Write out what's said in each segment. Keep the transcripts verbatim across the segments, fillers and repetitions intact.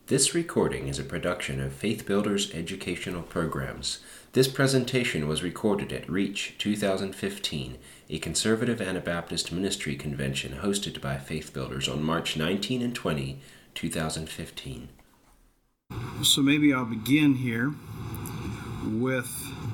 This recording is a production of Faith Builders Educational Programs. This presentation was recorded at REACH twenty fifteen, a conservative Anabaptist ministry convention hosted by Faith Builders on March nineteenth and twentieth, twenty fifteen. So maybe I'll begin here with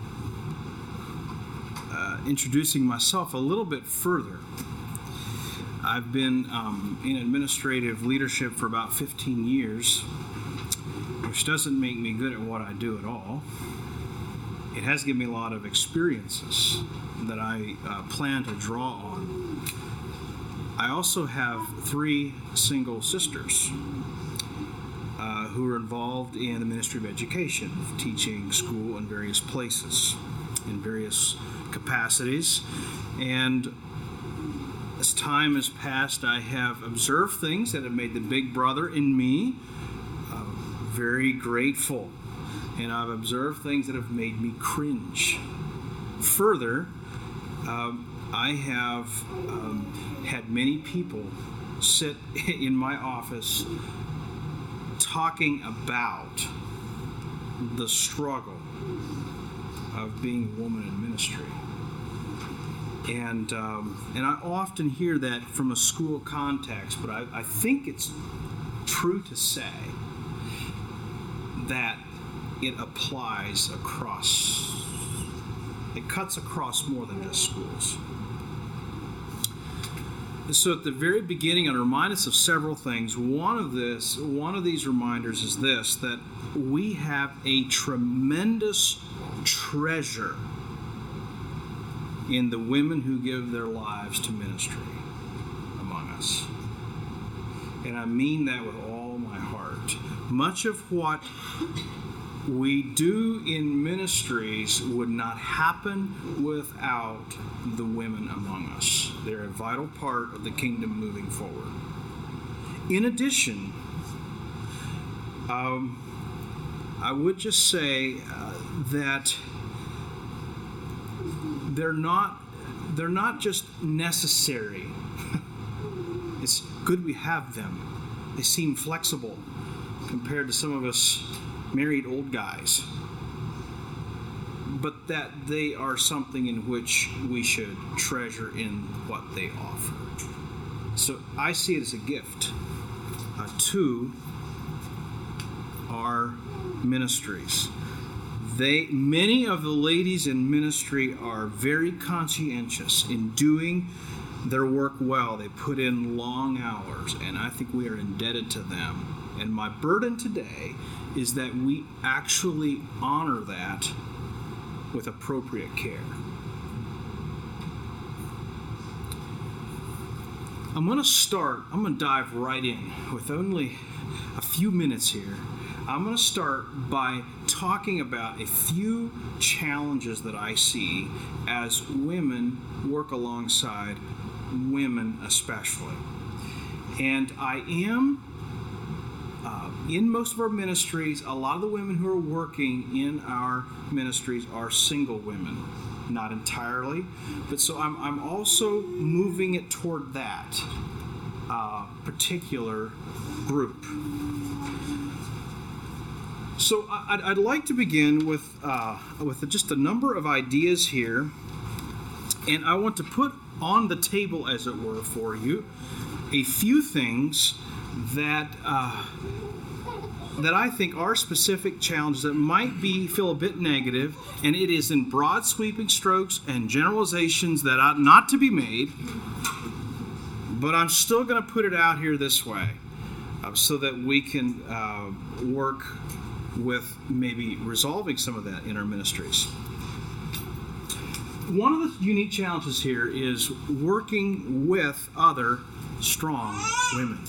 uh, introducing myself a little bit further. I've been um, in administrative leadership for about fifteen years, which doesn't make me good at what I do at all. It has given me a lot of experiences that I uh, plan to draw on. I also have three single sisters uh, who are involved in the ministry of education, teaching school in various places, in various capacities. And as time has passed, I have observed things that have made the big brother in me uh, very grateful. And I've observed things that have made me cringe. Further, um, I have um, had many people sit in my office talking about the struggle of being a woman in ministry. And um, and I often hear that from a school context, but I, I think it's true to say that it applies across, it cuts across more than just schools. So at the very beginning, I'll remind us of several things. One of this, one of these reminders is this, that we have a tremendous treasure in the women who give their lives to ministry among us. And I mean that with all my heart. Much of what we do in ministries would not happen without the women among us. They're a vital part of the kingdom moving forward. In addition, um, I would just say uh, that they're not they're not just necessary. It's good we have them. They seem flexible compared to some of us married old guys. But that they are something in which we should treasure in what they offer. So I see it as a gift uh, to our ministries. They, many of the ladies in ministry are very conscientious in doing their work well. They put in long hours, and I think we are indebted to them. And my burden today is that we actually honor that with appropriate care. I'm going to start, I'm going to dive right in with only a few minutes here. I'm going to start by talking about a few challenges that I see as women work alongside women especially. And I am, uh, in most of our ministries, a lot of the women who are working in our ministries are single women. Not entirely, but so I'm, I'm also moving it toward that uh, particular group. So I'd, I'd like to begin with uh, with just a number of ideas here, and I want to put on the table, as it were, for you, a few things that uh, that I think are specific challenges that might be feel a bit negative, and it is in broad sweeping strokes and generalizations that ought not to be made, but I'm still going to put it out here this way, uh, so that we can uh, work with maybe resolving some of that in our ministries. One of the unique challenges here is working with other strong women.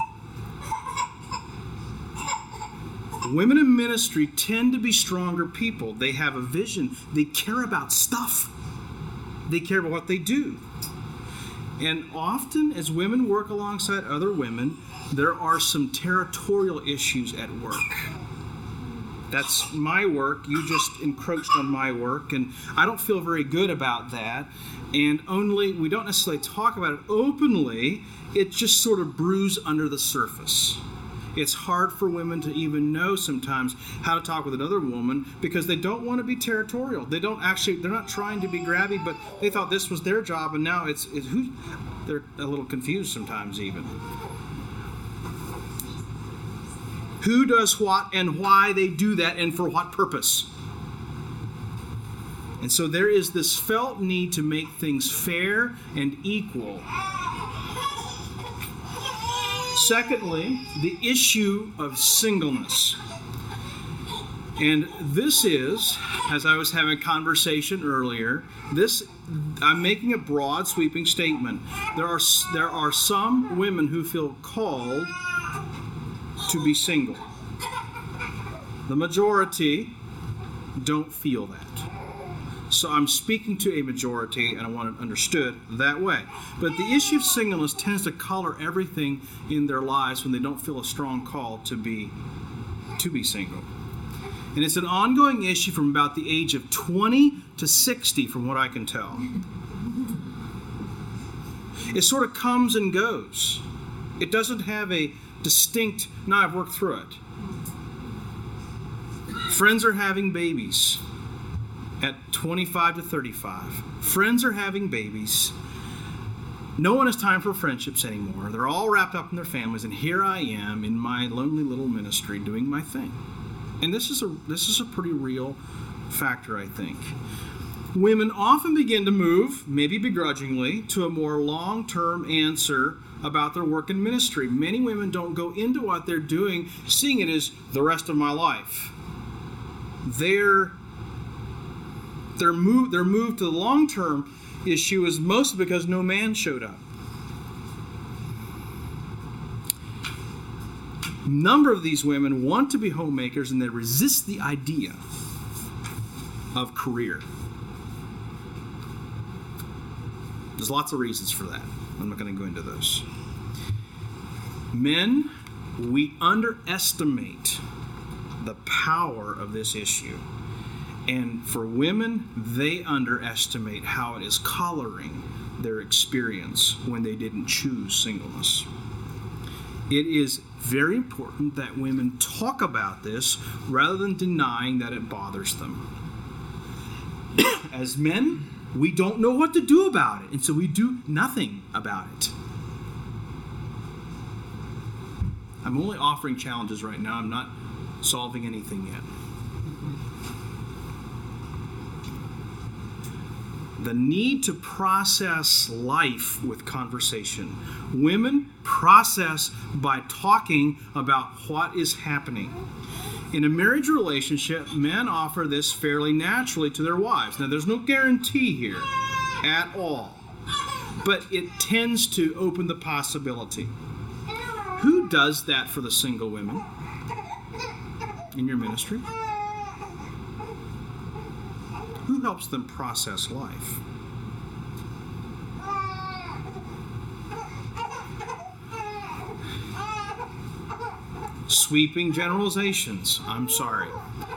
Women in ministry tend to be stronger people. They have a vision. They care about stuff. They care about what they do. And often as women work alongside other women, there are some territorial issues at work. That's my work. You just encroached on my work, and I don't feel very good about that. And only, we don't necessarily talk about it openly, it just sort of brews under the surface. It's hard for women to even know sometimes how to talk with another woman because they don't want to be territorial. They don't actually, they're not trying to be grabby, but they thought this was their job, and now it's, it's who, they're a little confused sometimes even. Who does what and why they do that and for what purpose? And so there is this felt need to make things fair and equal. Secondly, the issue of singleness. And this is, as I was having a conversation earlier, this I'm making a broad, sweeping statement. There are there are some women who feel called to be single. The majority don't feel that. So I'm speaking to a majority, and I want it understood that way. But the issue of singleness tends to color everything in their lives when they don't feel a strong call to be to be single. And it's an ongoing issue from about the age of twenty to sixty, from what I can tell. It sort of comes and goes. It doesn't have a distinct, no, I've worked through it. Friends are having babies at twenty-five to thirty-five. Friends are having babies. No one has time for friendships anymore. They're all wrapped up in their families, and here I am in my lonely little ministry doing my thing. And this is a this is a pretty real factor, I think. Women often begin to move, maybe begrudgingly, to a more long-term answer about their work in ministry. Many women don't go into what they're doing seeing it as the rest of my life. They're Their move, their move to the long-term issue is mostly because no man showed up. A number of these women want to be homemakers, and they resist the idea of career. There's lots of reasons for that. I'm not going to go into those. Men, we underestimate the power of this issue. And for women, they underestimate how it is coloring their experience when they didn't choose singleness. It is very important that women talk about this rather than denying that it bothers them. As men, we don't know what to do about it, and so we do nothing about it. I'm only offering challenges right now. I'm not solving anything yet. The need to process life with conversation. Women process by talking about what is happening. In a marriage relationship, men offer this fairly naturally to their wives. Now, there's no guarantee here at all, but it tends to open the possibility. Who does that for the single women in your ministry? Who helps them process life? Sweeping generalizations. I'm sorry.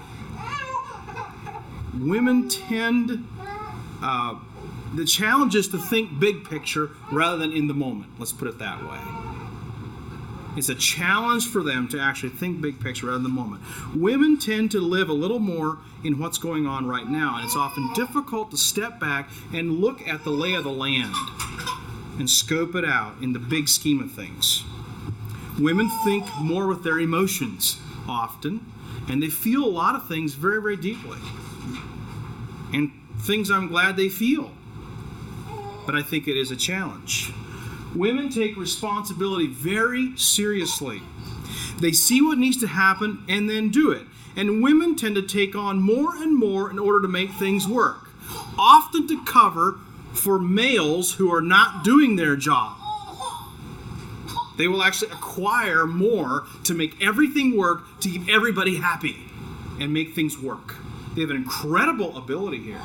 Women tend, uh, the challenge is to think big picture rather than in the moment. Let's put it that way. It's a challenge for them to actually think big picture rather than the moment. Women tend to live a little more in what's going on right now, and it's often difficult to step back and look at the lay of the land and scope it out in the big scheme of things. Women think more with their emotions often, and they feel a lot of things very, very deeply. And things I'm glad they feel. But I think it is a challenge. Women take responsibility very seriously. They see what needs to happen and then do it. And women tend to take on more and more in order to make things work, often to cover for males who are not doing their job. They will actually acquire more to make everything work, to keep everybody happy and make things work. They have an incredible ability here.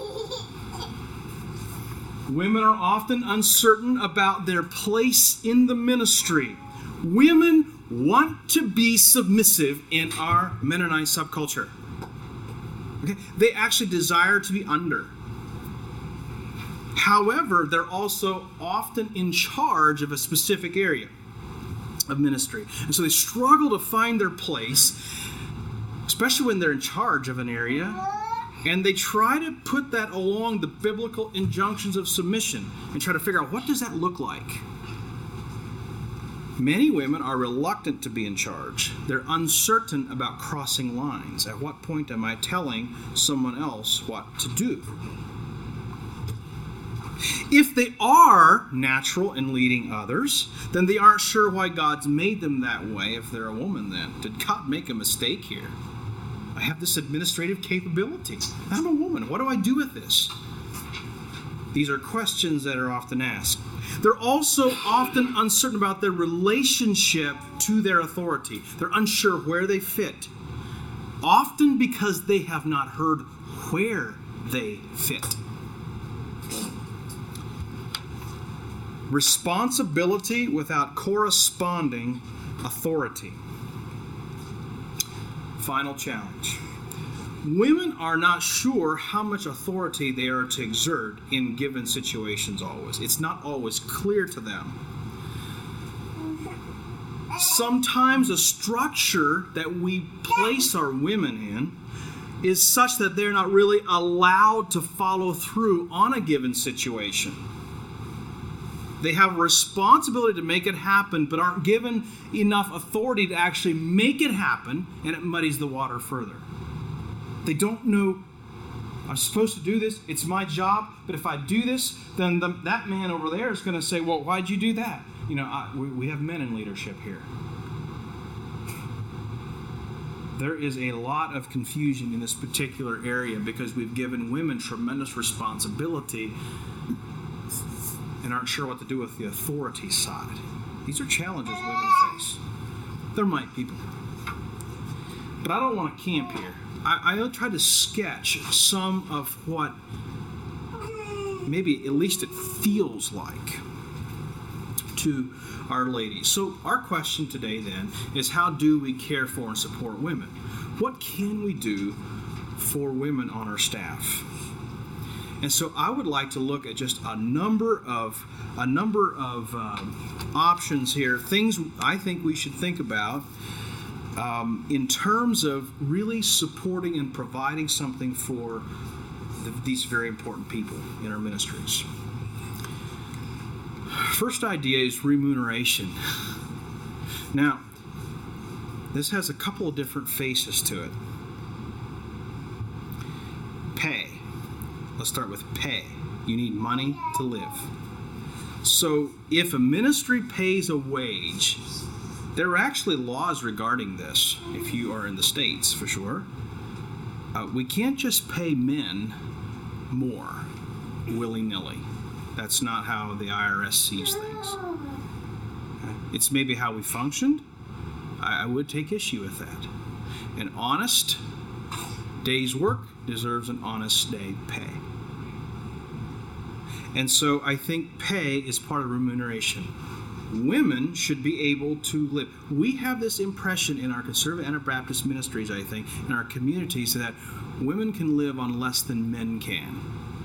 Women are often uncertain about their place in the ministry. Women want to be submissive in our Mennonite subculture. Okay? They actually desire to be under. However, they're also often in charge of a specific area. of ministry. And so they struggle to find their place, especially when they're in charge of an area. And they try to put that along the biblical injunctions of submission and try to figure out, what does that look like? Many women are reluctant to be in charge. They're uncertain about crossing lines. At what point am I telling someone else what to do? If they are natural in leading others, then they aren't sure why God's made them that way if they're a woman then. Did God make a mistake here? I have this administrative capability. I'm a woman. What do I do with this? These are questions that are often asked. They're also often uncertain about their relationship to their authority. They're unsure where they fit, often because they have not heard where they fit. Responsibility without corresponding authority. Final challenge. Women are not sure how much authority they are to exert in given situations always. It's not always clear to them. Sometimes a structure that we place our women in is such that they're not really allowed to follow through on a given situation. They have a responsibility to make it happen, but aren't given enough authority to actually make it happen, and it muddies the water further. They don't know, I'm supposed to do this, it's my job, but if I do this, then the, that man over there is going to say, well, why'd you do that? You know, I, we, we have men in leadership here. There is a lot of confusion in this particular area because we've given women tremendous responsibility and aren't sure what to do with the authority side. These are challenges women face. There might be, but I don't want to camp here. I, I try to sketch some of what maybe at least it feels like to our ladies. So our question today then is, how do we care for and support women? What can we do for women on our staff? And so I would like to look at just a number of a number of um, options here, things I think we should think about um, in terms of really supporting and providing something for the, these very important people in our ministries. First idea is remuneration. Now, this has a couple of different faces to it. Pay. Let's start with pay. You need money to live. So if a ministry pays a wage, there are actually laws regarding this, if you are in the States, for sure. Uh, we can't just pay men more willy-nilly. That's not how the I R S sees things. It's maybe how we functioned. I, I would take issue with that. An honest day's work deserves an honest day pay. And so I think pay is part of remuneration. Women should be able to live. We have this impression in our conservative Anabaptist ministries, I think, in our communities, that women can live on less than men can.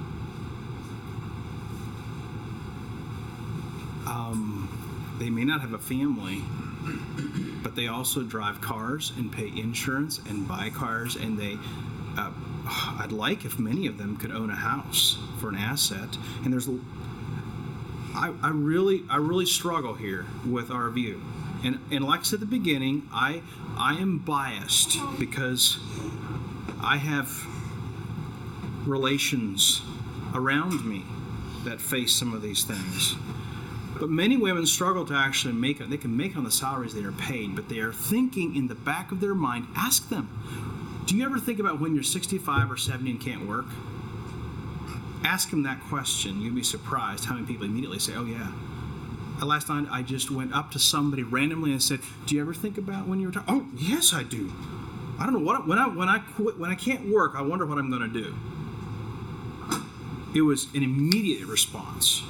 Um, they may not have a family, but they also drive cars and pay insurance and buy cars, and they uh, I'd like if many of them could own a house for an asset. And there's I, I really I really struggle here with our view. And and like I said at the beginning, I I am biased because I have relations around me that face some of these things. But many women struggle to actually make it. They can make it on the salaries they are paid, but they are thinking in the back of their mind, ask them, do you ever think about when you're sixty-five or seventy and can't work? Ask them that question. You'd be surprised how many people immediately say, oh yeah. Last night I just went up to somebody randomly and said, do you ever think about when you retire? Oh, yes, I do. I don't know what, when I, when I quit, when I can't work, I wonder what I'm going to do. It was an immediate response.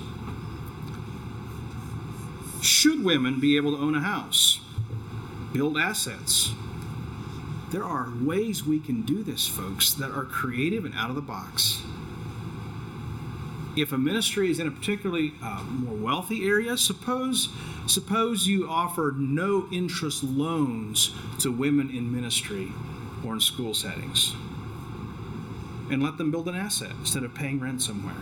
Should women be able to own a house, build assets? There are ways we can do this, folks, that are creative and out of the box. if a ministry is in a particularly uh, more wealthy area, suppose suppose you offer no interest loans to women in ministry or in school settings, and let them build an asset instead of paying rent somewhere.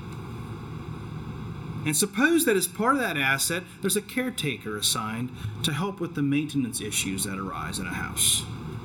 And suppose that as part of that asset, there's a caretaker assigned to help with the maintenance issues that arise in a house.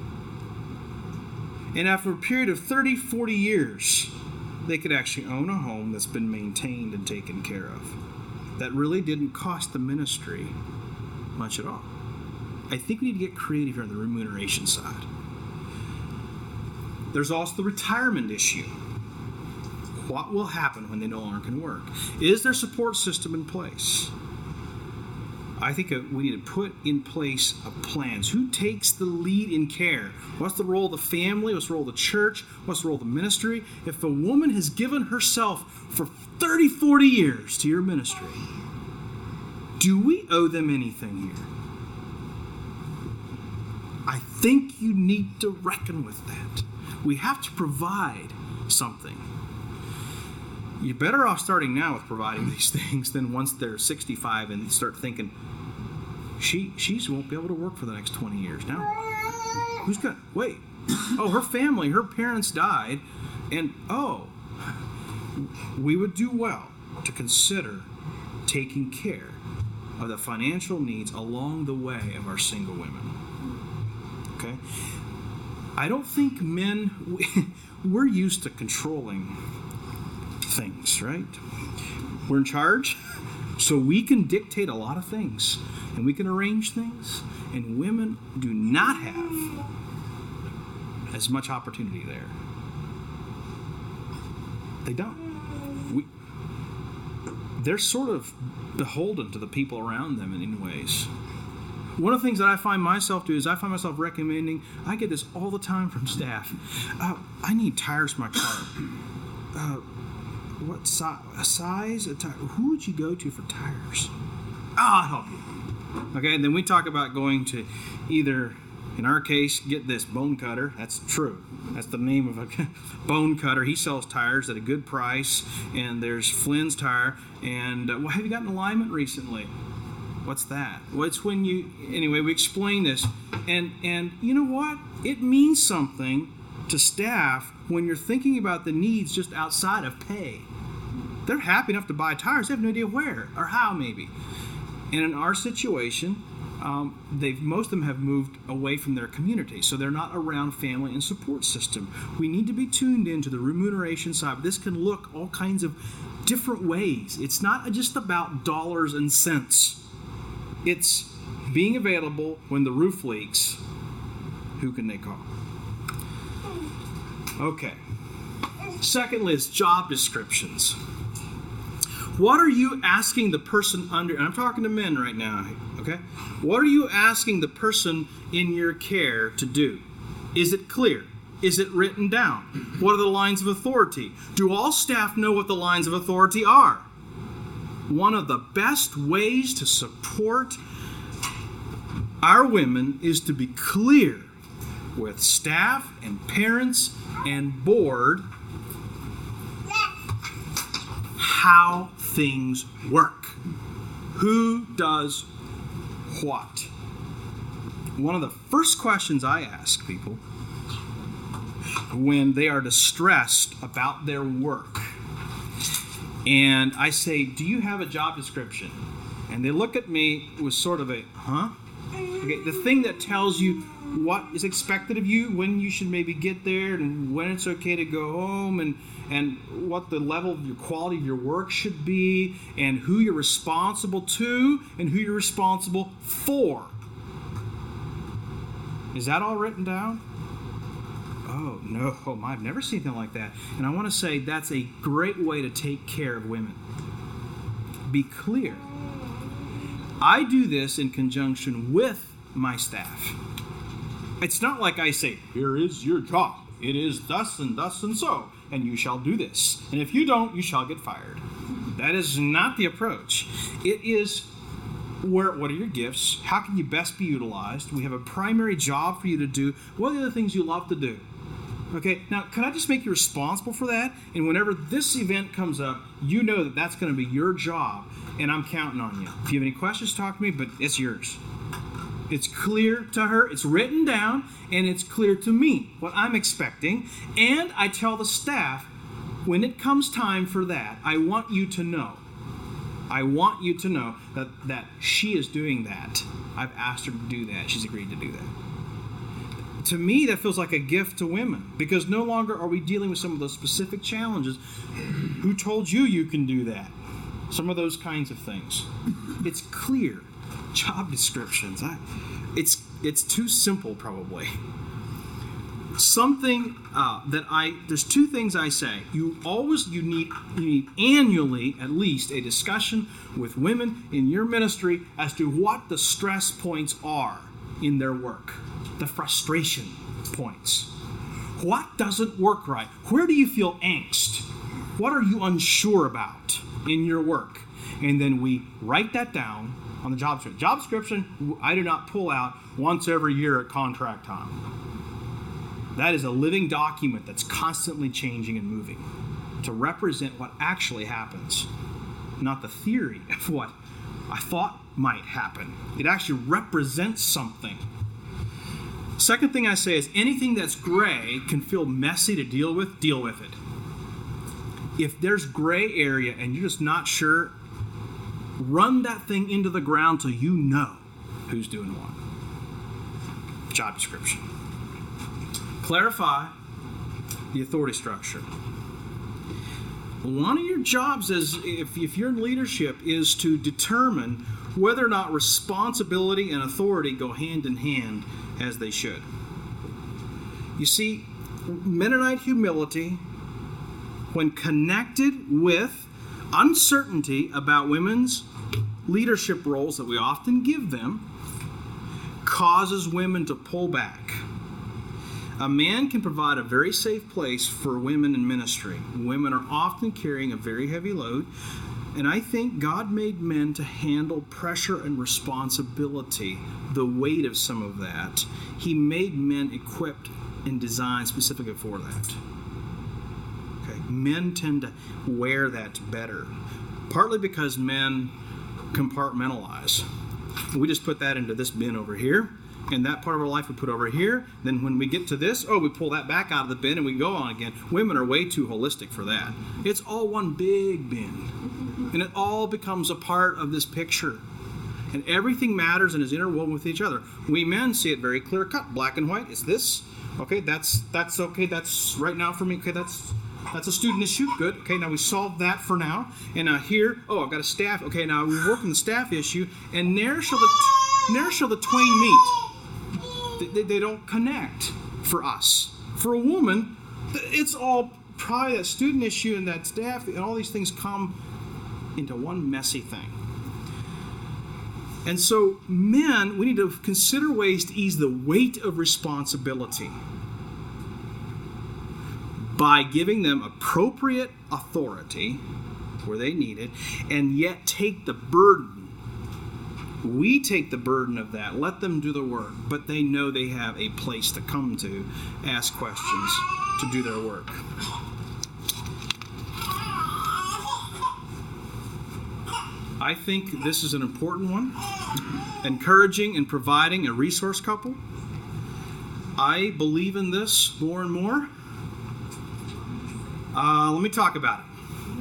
And after a period of thirty, forty years, they could actually own a home that's been maintained and taken care of, that really didn't cost the ministry much at all. I think we need to get creative here on the remuneration side. There's also the retirement issue. What will happen when they no longer can work? Is their support system in place? I think we need to put in place a plans. Who takes the lead in care? What's the role of the family? What's the role of the church? What's the role of the ministry? If a woman has given herself for thirty, forty years to your ministry, do we owe them anything here? I think you need to reckon with that. We have to provide something. You're better off starting now with providing these things than once they're sixty-five and start thinking, she she won't be able to work for the next twenty years. Now, who's going to, wait, oh, her family, her parents died, and oh, we would do well to consider taking care of the financial needs along the way of our single women. Okay? I don't think men, we're used to controlling things, right? We're in charge, so we can dictate a lot of things, and we can arrange things, and women do not have as much opportunity there. They don't. We, they're sort of beholden to the people around them in, in ways. One of the things that I find myself do is I find myself recommending, I get this all the time from staff, uh, I need tires for my car. Uh, what si- size? A tire? Who would you go to for tires? Oh, I'll help you. Okay, and then we talk about going to either, in our case, get this Bone Cutter. That's true. That's the name of a Bone Cutter. He sells tires at a good price. And there's Flynn's Tire. And uh, well, have you gotten alignment recently? What's that? Well, it's when you, anyway, we explain this. And, and you know what? It means something to staff when you're thinking about the needs just outside of pay. They're happy enough to buy tires. They have no idea where or how, maybe. And in our situation, um, they've most of them have moved away from their community, so they're not around family and support system. We need to be tuned into the remuneration side. This can look all kinds of different ways. It's not just about dollars and cents. It's being available when the roof leaks. Who can they call? Okay. Secondly is job descriptions. What are you asking the person under, and I'm talking to men right now, okay? What are you asking the person in your care to do? Is it clear? Is it written down? What are the lines of authority? Do all staff know what the lines of authority are? One of the best ways to support our women is to be clear with staff and parents and board how things work. Who does what? One of the first questions I ask people when they are distressed about their work, and I say, do you have a job description? And they look at me with sort of a, huh? Okay, the thing that tells you what is expected of you, when you should maybe get there, and when it's okay to go home, and and what the level of your quality of your work should be, and who you're responsible to, and who you're responsible for. Is that all written down? Oh, no, I've never seen anything like that. And I want to say that's a great way to take care of women. Be clear. I do this in conjunction with my staff. It's not like I say, here is your job. It is thus and thus and so, and you shall do this. And if you don't, you shall get fired. That is not the approach. It is, where, what are your gifts? How can you best be utilized? We have a primary job for you to do. What are the other things you love to do? Okay, now can I just make you responsible for that? And whenever this event comes up, you know that that's going to be your job, and I'm counting on you. If you have any questions, talk to me, but it's yours. It's clear to her, it's written down, and it's clear to me what I'm expecting. And I tell the staff, when it comes time for that, I want you to know. I want you to know that, that she is doing that. I've asked her to do that. She's agreed to do that. To me, that feels like a gift to women, because no longer are we dealing with some of those specific challenges. Who told you you can do that? Some of those kinds of things. It's clear. Job descriptions. I, it's it's too simple, probably. Something uh, that I there's two things I say. You always you need you need annually at least a discussion with women in your ministry as to what the stress points are in their work, the frustration points. What doesn't work right? Where do you feel angst? What are you unsure about in your work? And then we write that down on the job description. Job description, I do not pull out once every year at contract time. That is a living document that's constantly changing and moving to represent what actually happens, not the theory of what I thought might happen. It actually represents something. Second thing I say is anything that's gray can feel messy to deal with, deal with it. If there's gray area and you're just not sure, run that thing into the ground till you know who's doing what. Job description. Clarify the authority structure. One of your jobs is, if, if you're in leadership, is to determine whether or not responsibility and authority go hand in hand as they should. You see, Mennonite humility, when connected with uncertainty about women's leadership roles that we often give them, causes women to pull back. A man can provide a very safe place for women in ministry. Women are often carrying a very heavy load, and I think God made men to handle pressure and responsibility, the weight of some of that. He made men equipped and designed specifically for that. Okay, men tend to wear that better, partly because men compartmentalize. We just put that into this bin over here, and that part of our life we put over here. Then when we get to this, oh, we pull that back out of the bin and we go on again. Women are way too holistic for that. It's all one big bin, and it all becomes a part of this picture. And everything matters and is interwoven with each other. We men see it very clear cut, black and white. It's this. Okay, that's that's okay. That's right now for me. Okay, that's that's a student issue. Good. Okay, now we solved that for now. And now here, oh, I've got a staff. Okay, now we work on the staff issue. And ne'er shall the ne'er shall the twain meet. They, they, they don't connect for us. For a woman, it's all probably that student issue and that staff and all these things come into one messy thing. And so, men, we need to consider ways to ease the weight of responsibility by giving them appropriate authority where they need it, and yet take the burden. We take the burden of that. Let them do the work, but they know they have a place to come to, ask questions, to do their work. I think this is an important one. Encouraging and providing a resource couple. I believe in this more and more. Uh, let me talk about it.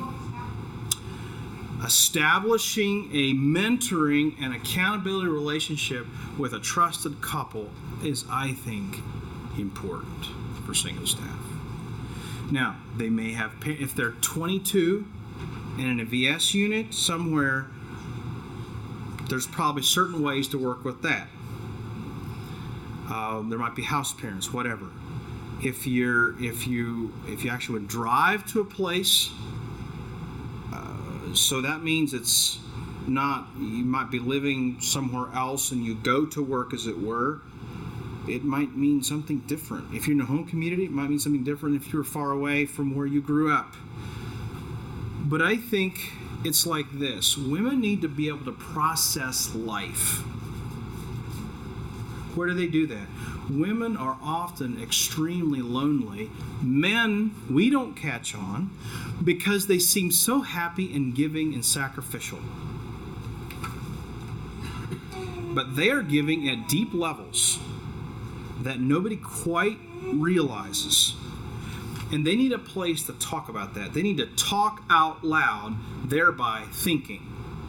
Establishing a mentoring and accountability relationship with a trusted couple is, I think, important for single staff. Now, they may have, if they're twenty-two and in a V S unit somewhere, there's probably certain ways to work with that. Uh, there might be house parents, whatever. If you're, if you, if you actually would drive to a place, uh, so that means it's not. You might be living somewhere else, and you go to work, as it were. It might mean something different. If you're in a home community, it might mean something different. If you're far away from where you grew up. But I think it's like this. Women need to be able to process life. Where do they do that? Women are often extremely lonely. Men, we don't catch on because they seem so happy and giving and sacrificial. But they are giving at deep levels that nobody quite realizes. And they need a place to talk about that. They need to talk out loud, thereby thinking.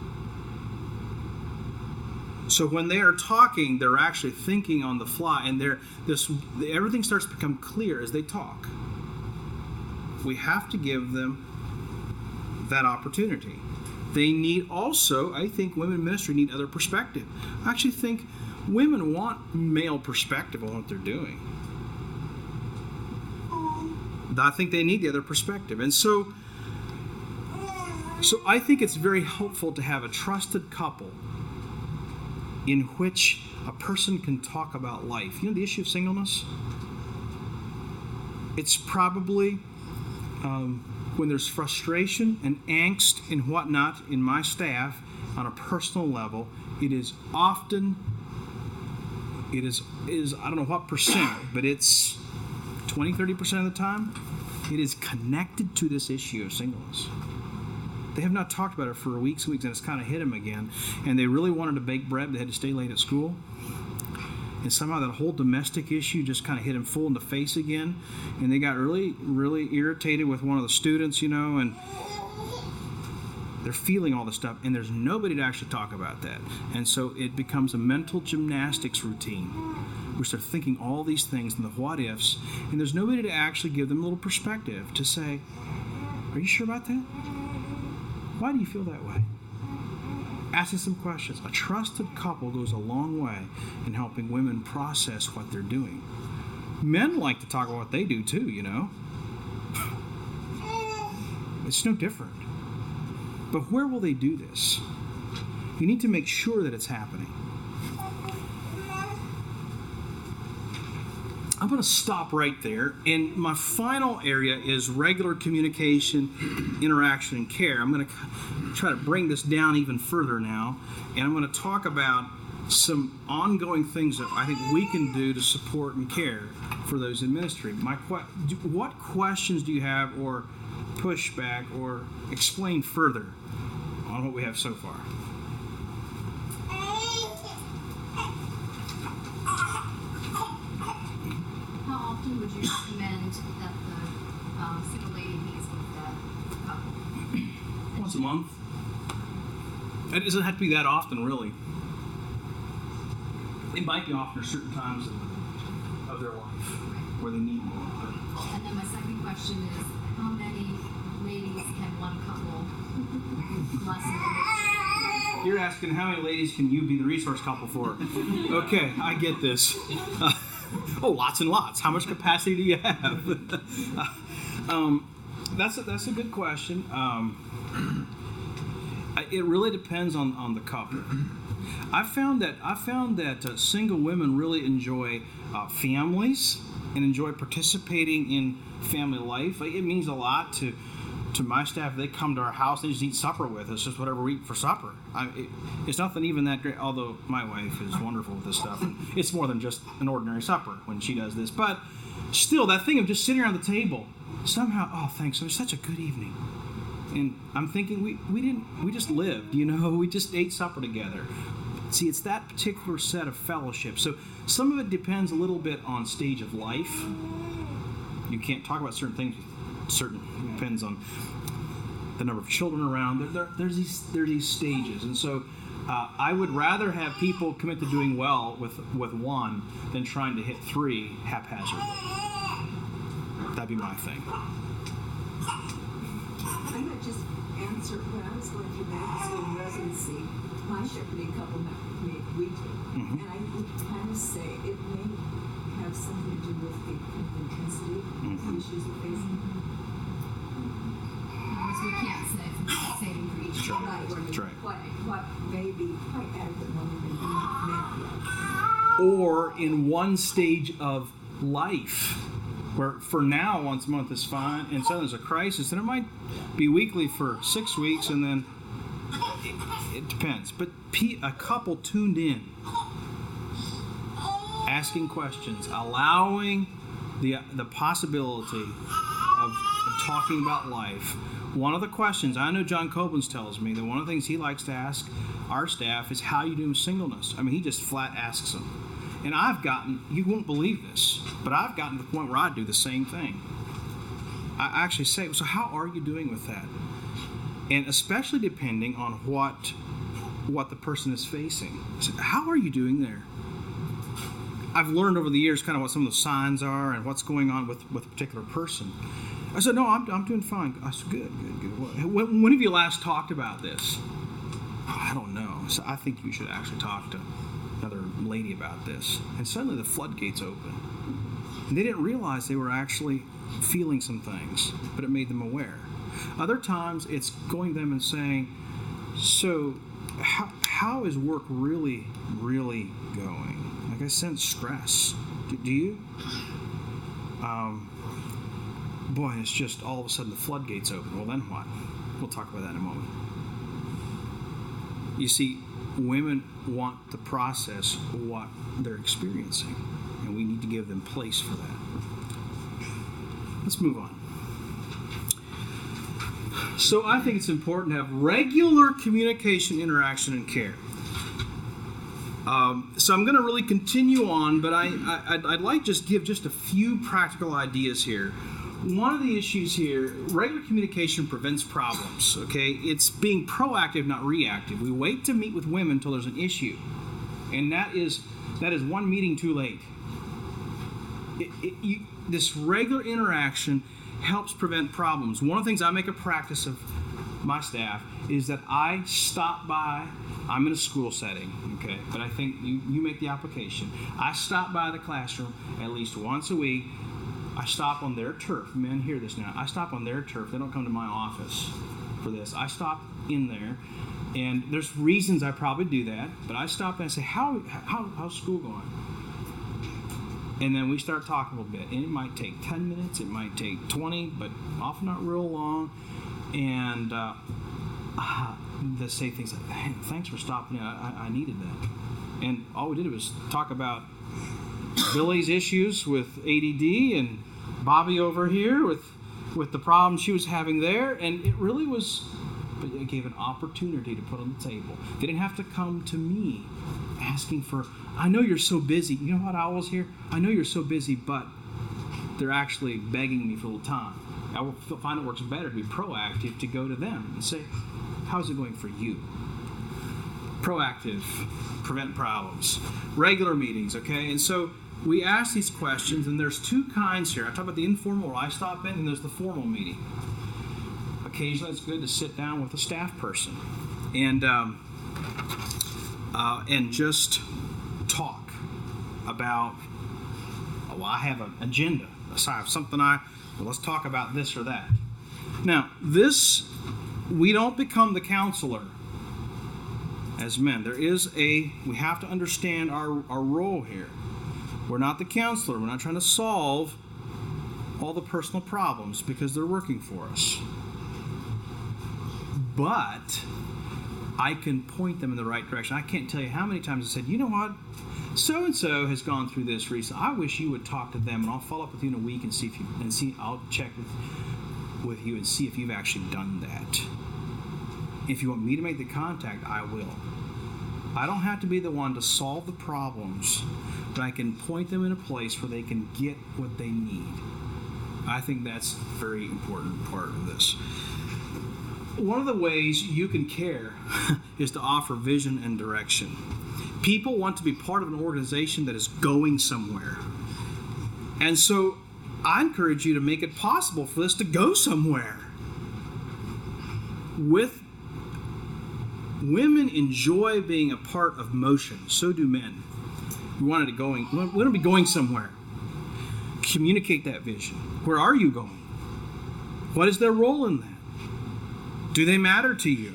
So when they are talking, they're actually thinking on the fly, and they're this everything starts to become clear as they talk. We have to give them that opportunity. They need also, I think women in ministry need other perspective. I actually think women want male perspective on what they're doing. I think they need the other perspective. And so, so I think it's very helpful to have a trusted couple in which a person can talk about life. You know the issue of singleness? It's probably um, when there's frustration and angst and whatnot in my staff on a personal level, it is often, it is, is I don't know what percent, but it's twenty, thirty percent of the time, it is connected to this issue of singleness. They have not talked about it for weeks and weeks, and it's kind of hit them again. And they really wanted to bake bread, but they had to stay late at school. And somehow that whole domestic issue just kind of hit them full in the face again. And they got really, really irritated with one of the students, you know, and they're feeling all this stuff, and there's nobody to actually talk about that. And so it becomes a mental gymnastics routine. We start thinking all these things and the what-ifs, and there's nobody to actually give them a little perspective to say, are you sure about that? Why do you feel that way? Asking some questions. A trusted couple goes a long way in helping women process what they're doing. Men like to talk about what they do too, you know. It's no different. But where will they do this? You need to make sure that it's happening. I'm going to stop right there. And my final area is regular communication, interaction, and care. I'm going to try to bring this down even further now. And I'm going to talk about some ongoing things that I think we can do to support and care for those in ministry. My que- what questions do you have, or pushback, or explain further on what we have so far? How often would you recommend that the um, single lady meets with the couple? Once a month. It doesn't have to be that often, really. It might be often at certain times of, of their life where they need more. And then my second question is, how many ladies can one couple bless? You're asking how many ladies can you be the resource couple for? Okay, I get this. Uh, oh, lots and lots. How much capacity do you have? um, that's a, that's a good question. Um, it really depends on, on the couple. I found that I found that uh, single women really enjoy uh, families and enjoy participating in family life. It means a lot to to my staff. They come to our house, they just eat supper with us, just whatever we eat for supper. I, it, it's nothing even that great, although my wife is wonderful with this stuff. It's more than just an ordinary supper when she does this. But still, that thing of just sitting around the table, somehow, oh, thanks, it was such a good evening. And I'm thinking, we, we didn't, we just lived, you know, we just ate supper together. See, it's that particular set of fellowship. So some of it depends a little bit on stage of life. You can't talk about certain things, certain, it depends on the number of children around. There, there, there's these, there are these stages. And so uh, I would rather have people commit to doing well with, with one than trying to hit three haphazardly. That'd be my thing. I might just answer when I was going through medical school residency, my shepherding couple met with me weekly, mm-hmm. and I would kind of say it may have something to do with the kind of intensity mm-hmm. of the issues we're facing. Because we can't say it's saving for each Right. right. That's right. What, what may be quite adequate when we've been doing Or in one stage of life, where for now once a month is fine, and so there's a crisis, and it might be weekly for six weeks, and then it, it depends. But a couple tuned in asking questions, allowing the the possibility of talking about life. One of the questions, I know John Koblenz tells me that one of the things he likes to ask our staff is, how you doing with singleness? I mean, he just flat asks them. And I've gotten, you won't believe this, but I've gotten to the point where I do the same thing. I actually say, so how are you doing with that? And especially depending on what what the person is facing. So how are you doing there? I've learned over the years kind of what some of the signs are and what's going on with, with a particular person. I said, no, I'm, I'm doing fine. I said, good, good, good. When, when have you last talked about this? I don't know. So I think you should actually talk to another lady about this. And suddenly the floodgates open. And they didn't realize they were actually feeling some things, but it made them aware. Other times it's going to them and saying, so how, how is work really, really going? Like, I sense stress. Do, do you? Um, boy, it's just all of a sudden the floodgates open. Well, then what? We'll talk about that in a moment. You see, women want to process what they're experiencing, and we need to give them place for that. Let's move on. So I think it's important to have regular communication, interaction, and care. Um, so I'm going to really continue on, but I, I, I'd, I'd like to just give just a few practical ideas here. One of the issues here, regular communication prevents problems, okay? It's being proactive, not reactive. We wait to meet with women until there's an issue, and that is that is one meeting too late. It, it, you, this regular interaction helps prevent problems. One of the things I make a practice of my staff is that I stop by. I'm in a school setting, okay, but I think you, you make the application. I stop by the classroom at least once a week. I stop on their turf. Men, hear this now. I stop on their turf. They don't come to my office for this. I stop in there, and there's reasons I probably do that, but I stop and I say, how, how how's school going? And then we start talking a little bit. And it might take ten minutes, it might take twenty, but often not real long. And uh, uh, they say things like, hey, thanks for stopping in. I, I needed that. And all we did was talk about Billy's issues with A D D and Bobby over here with, with the problems she was having there. And it really was, but it gave an opportunity to put on the table. They didn't have to come to me asking for, I know you're so busy. You know what I always hear? I know you're so busy, but they're actually begging me for a little time. I will find it works better to be proactive, to go to them and say, how's it going for you? Proactive, prevent problems. Regular meetings, okay? And so we ask these questions, and there's two kinds here. I talk about the informal where I stop in, and there's the formal meeting. Occasionally it's good to sit down with a staff person and um, uh, and just talk about, oh, well, I have an agenda. I have something I, well, let's talk about this or that. Now, this, we don't become the counselor as men. There is a, we have to understand our, our role here. We're not the counselor. We're not trying to solve all the personal problems because they're working for us. But I can point them in the right direction. I can't tell you how many times I said, you know what? So-and-so has gone through this recently. I wish you would talk to them, and I'll follow up with you in a week and see if you, and see, I'll check with, with you and see if you've actually done that. If you want me to make the contact, I will. I don't have to be the one to solve the problems, but I can point them in a place where they can get what they need. I think that's a very important part of this. One of the ways you can care is to offer vision and direction. People want to be part of an organization that is going somewhere. And so I encourage you to make it possible for this to go somewhere. With women enjoy being a part of motion. So do men. We want it to going. We want to be going somewhere. Communicate that vision. Where are you going? What is their role in that? Do they matter to you?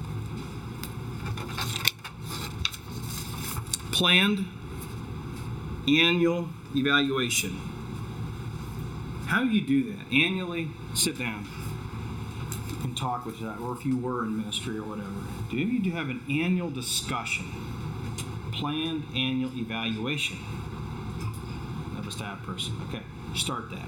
Planned annual evaluation. How do you do that? Annually, sit down and talk with that, or if you were in ministry or whatever. Do you have an annual discussion? Planned annual evaluation. service to that person. Okay, start that.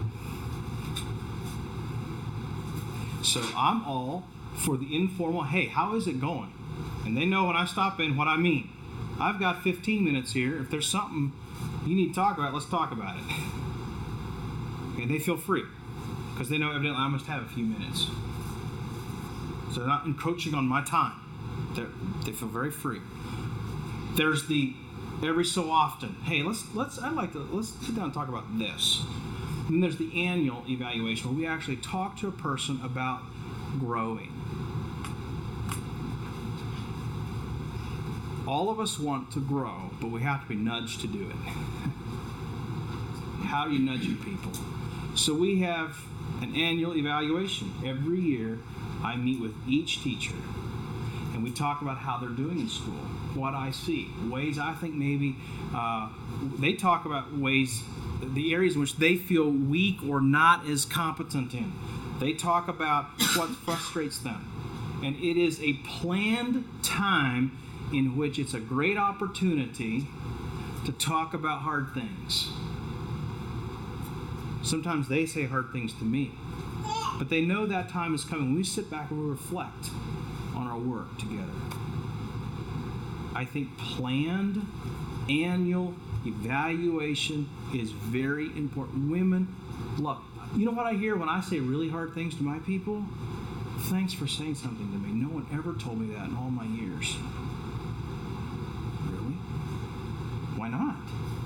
So I'm all for the informal, hey, how is it going? And they know when I stop in what I mean. I've got fifteen minutes here. If there's something you need to talk about, let's talk about it. Okay, they feel free because they know evidently I must have a few minutes. So they're not encroaching on my time. They're, they feel very free. There's the every so often, hey, let's let's I'd like to let's sit down and talk about this. And then there's the annual evaluation where we actually talk to a person about growing. All of us want to grow, but we have to be nudged to do it. How are you nudging people? So we have an annual evaluation. Every year, I meet with each teacher, and we talk about how they're doing in school, what I see, ways I think maybe uh, they talk about ways, the areas in which they feel weak or not as competent in. They talk about what frustrates them. And it is a planned time in which it's a great opportunity to talk about hard things. Sometimes they say hard things to me, but they know that time is coming. We sit back and we reflect on our work together. I think planned annual evaluation is very important. Women love it. You know what I hear when I say really hard things to my people? Thanks for saying something to me. No one ever told me that in all my years. Really? Why not?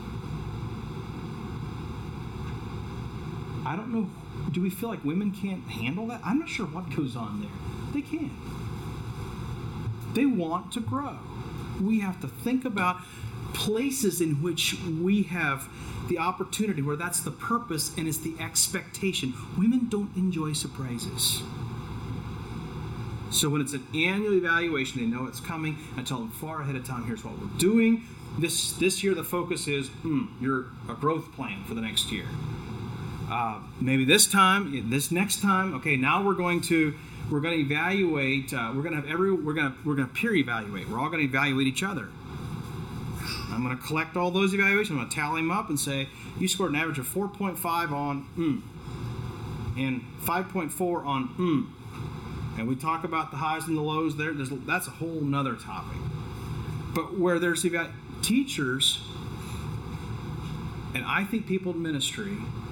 I don't know. Do we feel like women can't handle that? I'm not sure what goes on there. They can. They want to grow. We have to think about places in which we have the opportunity, where that's the purpose and it's the expectation. Women don't enjoy surprises. So when it's an annual evaluation, they know it's coming. I tell them far ahead of time, here's what we're doing. This this year the focus is, mm, you're a growth plan for the next year. Uh, maybe this time, this next time, okay, now we're going to we're going to evaluate. Uh, we're going to have every we're going to we're going to peer evaluate. We're all going to evaluate each other. I'm going to collect all those evaluations. I'm going to tally them up and say you scored an average of four point five on mm, and five point four on mm. And we talk about the highs and the lows there. There's, that's a whole nother topic. But where there's eva- teachers, and I think people in ministry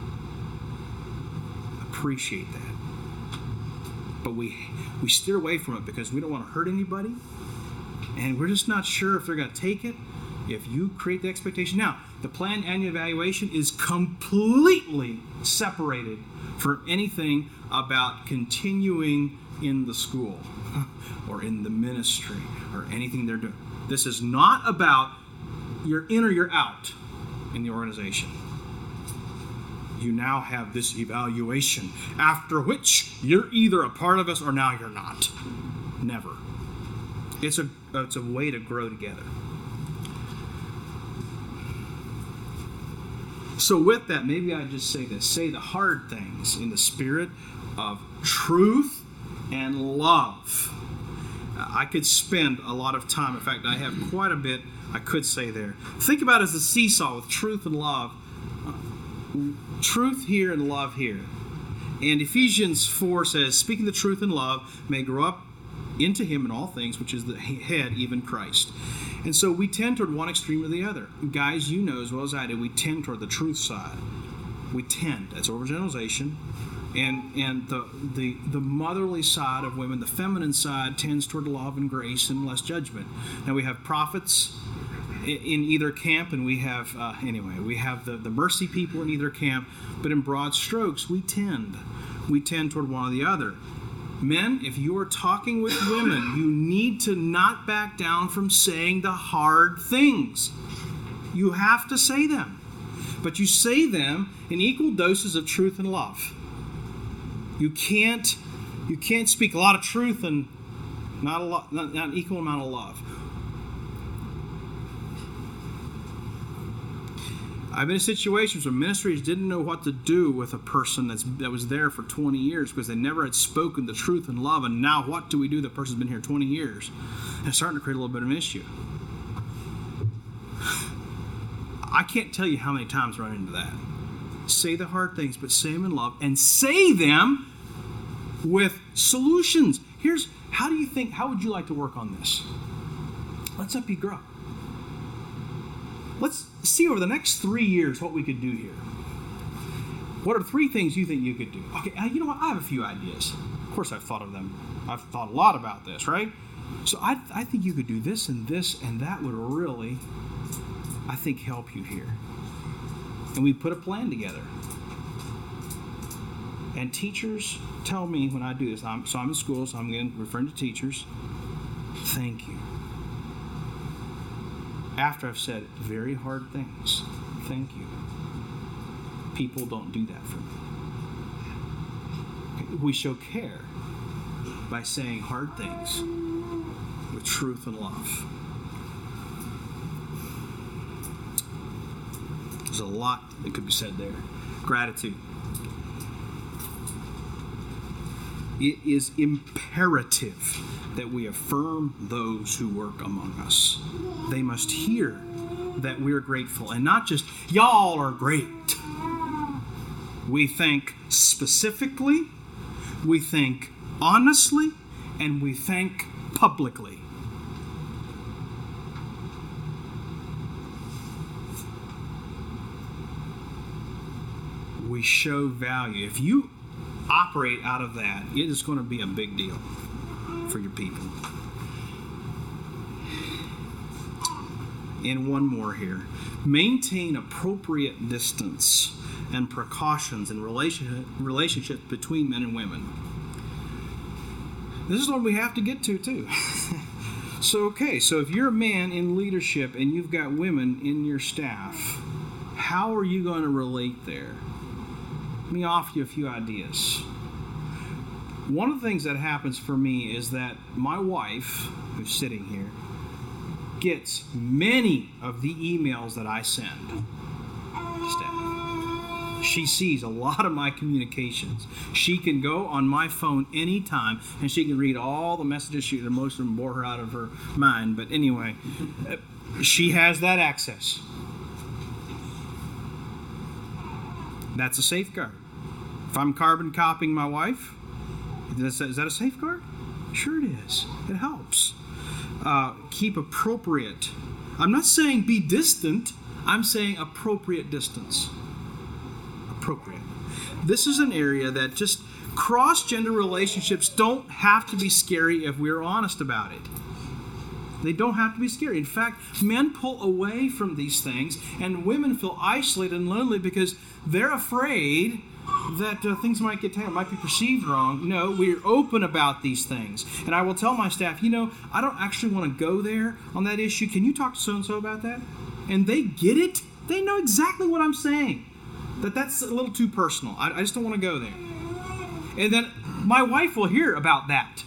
appreciate that. But we we steer away from it because we don't want to hurt anybody. And we're just not sure if they're going to take it. If you create the expectation. Now, the planned annual evaluation is completely separated from anything about continuing in the school or in the ministry or anything they're doing. This is not about you're in or you're out in the organization. You now have this evaluation, after which you're either a part of us or now you're not. Never. It's a it's a way to grow together. So with that, maybe I just say this. Say the hard things in the spirit of truth and love. I could spend a lot of time. In fact, I have quite a bit I could say there. Think about it as a seesaw with truth and love. Truth here and love here. And Ephesians four says, speaking the truth in love may grow up into him in all things, which is the head, even Christ. And so we tend toward one extreme or the other. Guys, you know as well as I do, we tend toward the truth side. We tend. That's overgeneralization. And and the, the the motherly side of women, the feminine side, tends toward love and grace and less judgment. Now we have prophets in either camp, and we have, uh, anyway, we have the, the mercy people in either camp, but in broad strokes, we tend. We tend toward one or the other. Men, if you are talking with women, you need to not back down from saying the hard things. You have to say them. But you say them in equal doses of truth and love. You can't you can't speak a lot of truth and not a lot, not, not an equal amount of love. I've been in situations where ministries didn't know what to do with a person that's, that was there for twenty years because they never had spoken the truth and love, and now what do we do? The person's been here twenty years. And it's starting to create a little bit of an issue. I can't tell you how many times I run into that. Say the hard things, but say them in love, and say them with solutions. Here's, how do you think, how would you like to work on this? Let's help you grow. Let's see over the next three years what we could do here. What are three things you think you could do? Okay, you know what? I have a few ideas. Of course, I've thought of them. I've thought a lot about this, right? So I, I think you could do this and this, and that would really, I think, help you here. And we put a plan together. And teachers tell me when I do this, I'm, so I'm in school, so I'm again referring to teachers, thank you. After I've said very hard things, thank you. People don't do that for me. Okay, we show care by saying hard things with truth and love. There's a lot that could be said there. Gratitude. It is imperative that we affirm those who work among us. They must hear that we're grateful, and not just, y'all are great. We thank specifically, we thank honestly, and we thank publicly. We show value. If you operate out of that, it is going to be a big deal for your people. And one more here. Maintain appropriate distance and precautions in relationship, relationships between men and women. This is what we have to get to, too. So, okay, so if you're a man in leadership and you've got women in your staff, how are you going to relate there? Let me offer you a few ideas. One of the things that happens for me is that my wife, who's sitting here, gets many of the emails that I send to staff. She sees a lot of my communications. She can go on my phone anytime, and she can read all the messages. She, most of them bore her out of her mind. But anyway, she has that access. That's a safeguard. If I'm carbon copying my wife, is that a safeguard? Sure it is. It helps. Uh, keep appropriate. I'm not saying be distant. I'm saying appropriate distance. Appropriate. This is an area that just cross-gender relationships don't have to be scary if we're honest about it. They don't have to be scary. In fact, men pull away from these things, and women feel isolated and lonely because they're afraid that uh, things might get taken, might be perceived wrong. No, we're open about these things. And I will tell my staff, you know, I don't actually want to go there on that issue. Can you talk to so-and-so about that? And they get it. They know exactly what I'm saying. That that's a little too personal. I, I just don't want to go there. And then my wife will hear about that.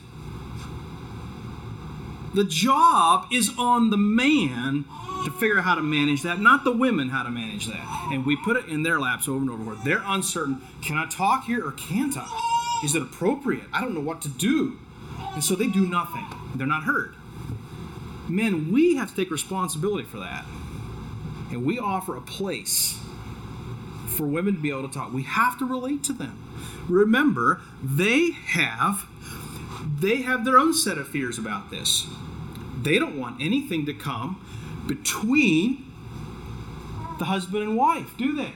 The job is on the man to figure out how to manage that, not the women how to manage that. And we put it in their laps over and over. They're uncertain. Can I talk here or can't I? Is it appropriate? I don't know what to do. And so they do nothing. They're not heard. Men, we have to take responsibility for that. And we offer a place for women to be able to talk. We have to relate to them. Remember, they have they have their own set of fears about this. They don't want anything to come between the husband and wife, do they?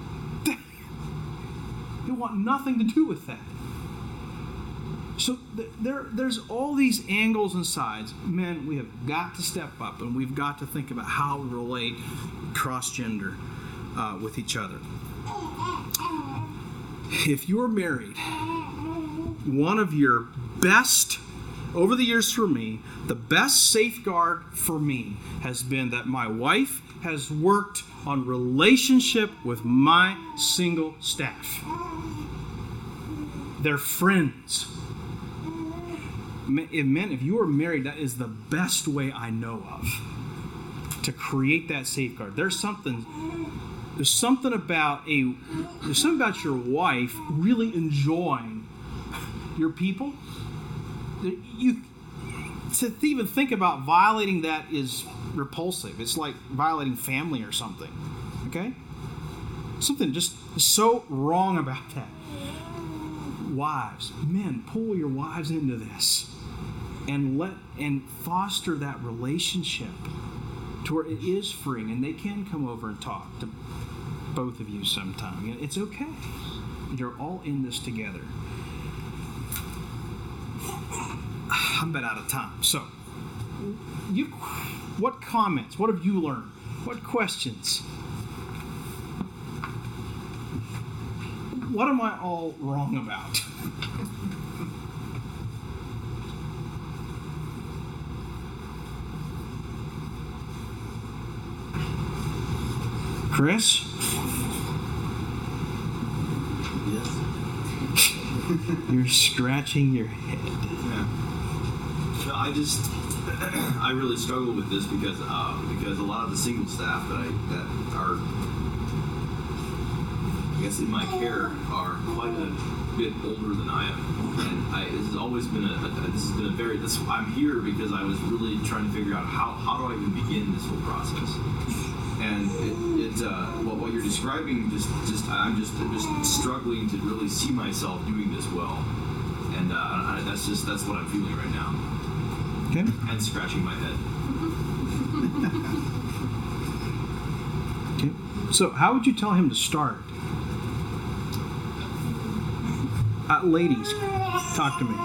They want nothing to do with that. So th- there, there's all these angles and sides. Men, we have got to step up, and we've got to think about how we relate cross-gender uh, with each other. If you're married, one of your best, over the years for me, the best safeguard for me has been that my wife has worked on relationship with my single staff. They're friends. Men, if you are married, that is the best way I know of to create that safeguard. There's something there's something about a there's something about your wife really enjoying your people. You to even think about violating that is repulsive. It's like violating family or something. Okay? Something just So wrong about that. Wives, men, pull your wives into this and let and foster that relationship to where it is freeing and they can come over and talk to both of you sometime. It's okay. You're all in this together. I'm about out of time. So, you, what comments? What have you learned? What questions? What am I all wrong about? Chris? Yes. You're scratching your head. Yeah. No, I just, I really struggle with this because uh, because a lot of the single staff that I that are, I guess, in my care are quite a bit older than I am, and I, this has always been a, a this has been a very this I'm here because I was really trying to figure out how how do I even begin this whole process. And it, it uh, well, what you're describing, just, just I'm just, just struggling to really see myself doing this well, and uh, I, that's just that's what I'm feeling right now. Okay. And scratching my head. Okay. So, how would you tell him to start? Uh, ladies, talk to me.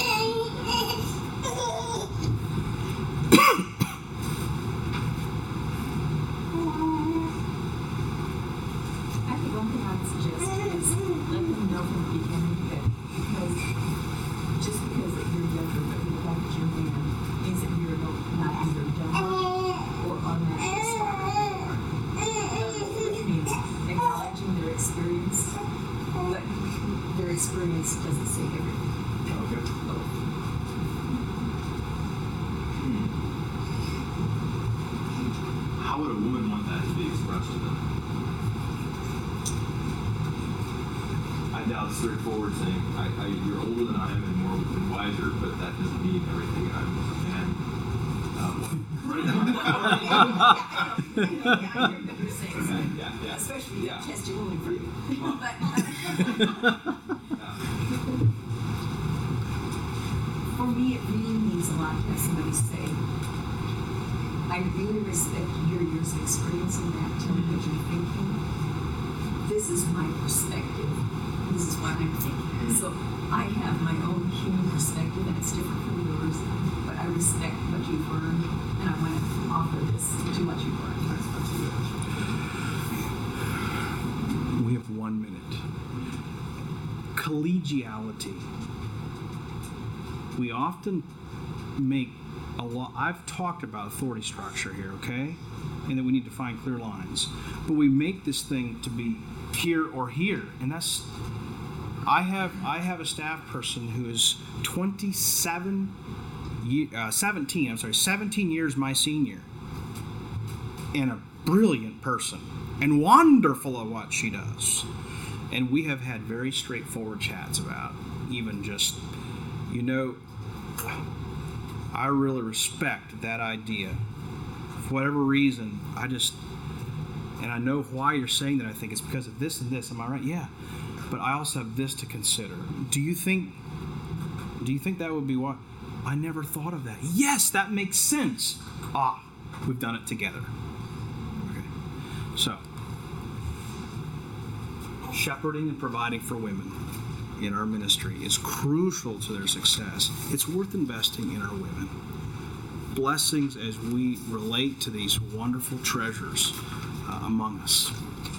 Experience doesn't say everything. Okay. Hmm. How would a woman want that to be expressed to them? I doubt it's straightforward saying, I, I, you're older than I am and more and wiser, but that doesn't mean everything. I'm a man. Um, You're saying something. yeah, yeah. Especially Yeah. yeah. Test your woman for you. But, for me, it really means a lot to have somebody say, I really respect your years of experience in that. Tell me what you're thinking. This is my perspective. This is what I'm thinking. So I have my own human perspective, and it's different from yours. But I respect what you've learned, and I want to offer this to what you've learned. That's, that's a good answer. We have one minute. Collegiality. We often make a lot. I've talked about authority structure here, okay? And that we need to find clear lines. But we make this thing to be here or here. And that's I have I have a staff person who is twenty-seven uh, seventeen, I'm sorry, seventeen years my senior. And a brilliant person. And wonderful at what she does. And we have had very straightforward chats about even just, you know, I really respect that idea. For whatever reason, I just, and I know why you're saying that. I think it's because of this and this. Am I right? Yeah. But I also have this to consider. Do you think, do you think that would be why? I never thought of that. Yes, that makes sense. Ah, we've done it together. Okay. So, shepherding and providing for women in our ministry is crucial to their success. It's worth investing in our women. Blessings as we relate to these wonderful treasures uh, among us.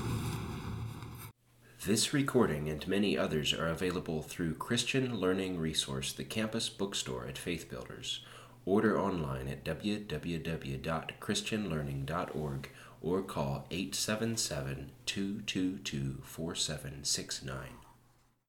This recording and many others are available through Christian Learning Resource, the campus bookstore at Faith Builders. Order online at w w w dot christian learning dot org or call eight seven seven, two two two, four seven six nine.